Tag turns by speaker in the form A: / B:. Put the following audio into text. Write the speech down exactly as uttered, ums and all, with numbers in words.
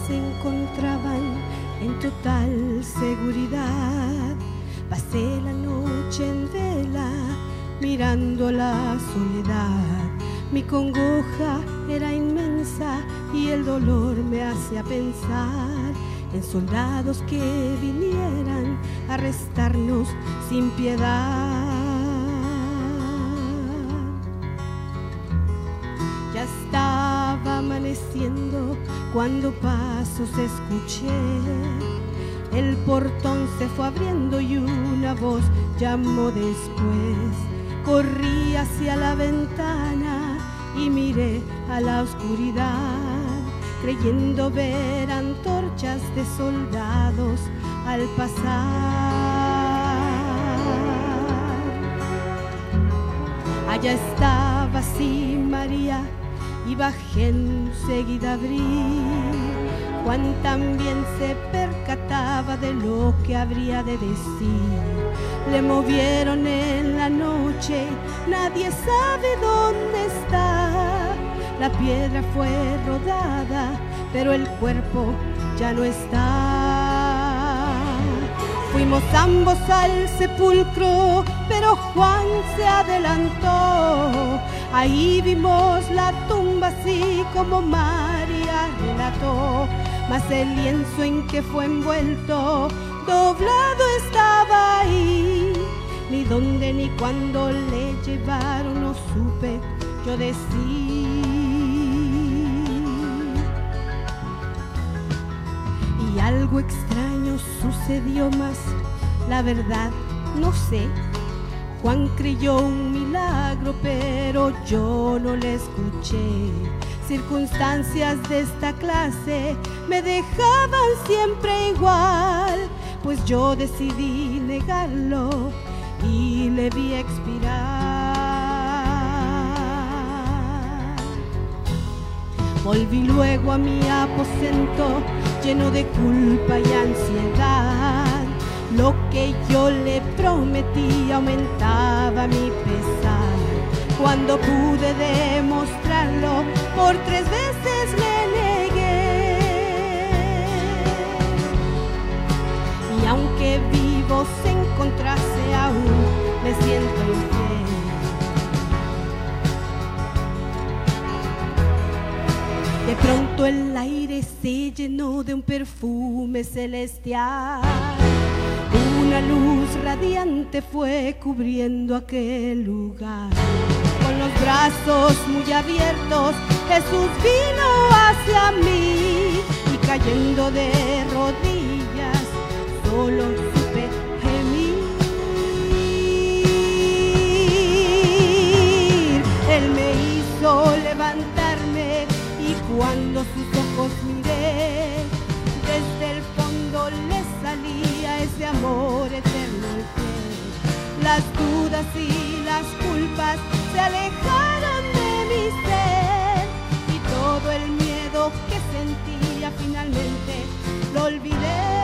A: se encontraban en total seguridad. Pasé la noche en vela mirando la soledad. Mi congoja era inmensa y el dolor me hacía pensar en soldados que vinieran a arrestarnos sin piedad. Ya estaba amaneciendo cuando pasos escuché. El portón se fue abriendo y una voz llamó después. Corrí hacia la ventana y miré a la oscuridad, creyendo ver antorchas de soldados al pasar. Allá estaba sí María y bajé enseguida a abrir. Juan también se percataba de lo que habría de decir. Le movieron en la noche, nadie sabe dónde está. La piedra fue rodada, pero el cuerpo ya no está. Fuimos ambos al sepulcro, pero Juan se adelantó. Ahí vimos la tumba así como María relató, mas el lienzo en que fue envuelto doblado estaba ahí. Ni dónde ni cuándo le llevaron no supe yo decir. Y algo extraño sucedió más, la verdad no sé. Juan creyó un milagro, pero yo no le escuché. Circunstancias de esta clase me dejaban siempre igual, pues yo decidí negarlo y le vi expirar. Volví luego a mi aposento lleno de culpa y ansiedad. Lo que yo le prometí aumentaba mi pesar. Cuando pude demostrarlo, por tres veces le negué. Y aunque vivo se encontrase aún, me siento infiel. De pronto el aire se llenó de un perfume celestial. Una luz radiante fue cubriendo aquel lugar. Con los brazos muy abiertos, Jesús vino hacia mí y cayendo de rodillas, solo supe gemir. Él me hizo levantarme y cuando sus ojos miré, desde el fondo le salía ese amor eterno al pie. Las dudas y las culpas se alejaron de mi ser y todo el miedo que sentía finalmente lo olvidé.